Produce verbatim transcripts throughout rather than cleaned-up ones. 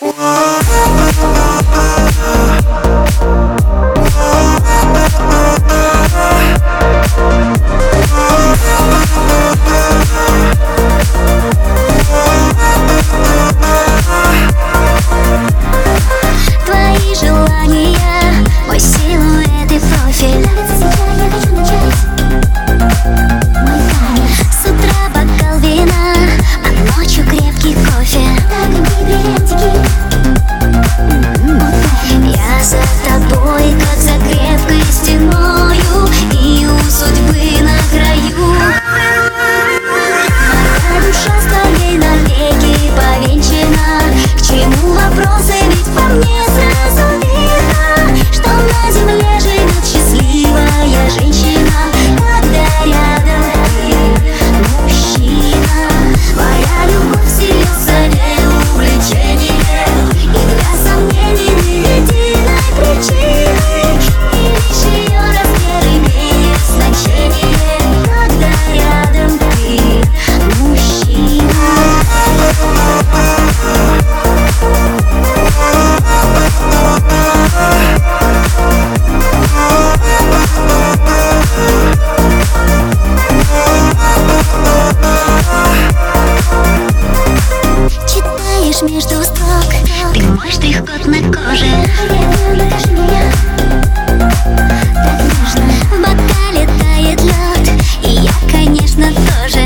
Твои желания, мой силуэт и профиль. С утра бокал вина, а ночью крепкий кофе. Я за тобой, как за крепкой стеною, и у судьбы на краю. Моя душа с твоей навеки повенчана. К чему вопросы, ведь по мне сразу видно, что на земле живет счастливая женщина, когда рядом ты мужчина. Моя любовь вселился в увлечение, и для сомнений ни единой причины, и лишь ее размер имеет значение, когда рядом ты мужчина. Читаешь между строк, ты мой штрих-код на коже. В бокале тает лед, и я, конечно, тоже.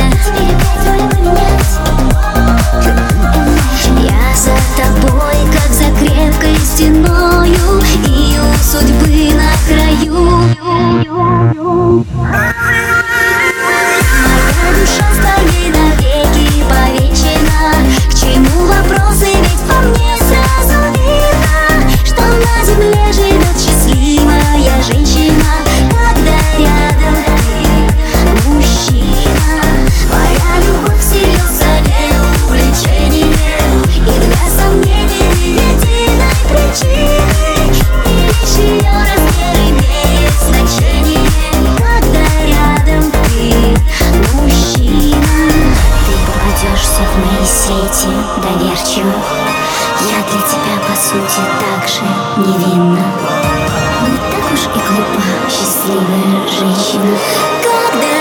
Я за тобой, как за крепкой стеною, и у судьбы на краю. Моя душа с твоей навеки повенчана. К чему вопросы, ведь по мне сразу видно, что на земле живет счастливая женщина, когда рядом ты мужчина. Моя любовь вселился в увлечение, и для сомнений ни единой причины, и лишь ее размер имеет значение, когда рядом ты мужчина. Ты попадешься в мои сети доверчиво, я для тебя по сути так же невинна. Не так уж и глупа счастливая женщина, когда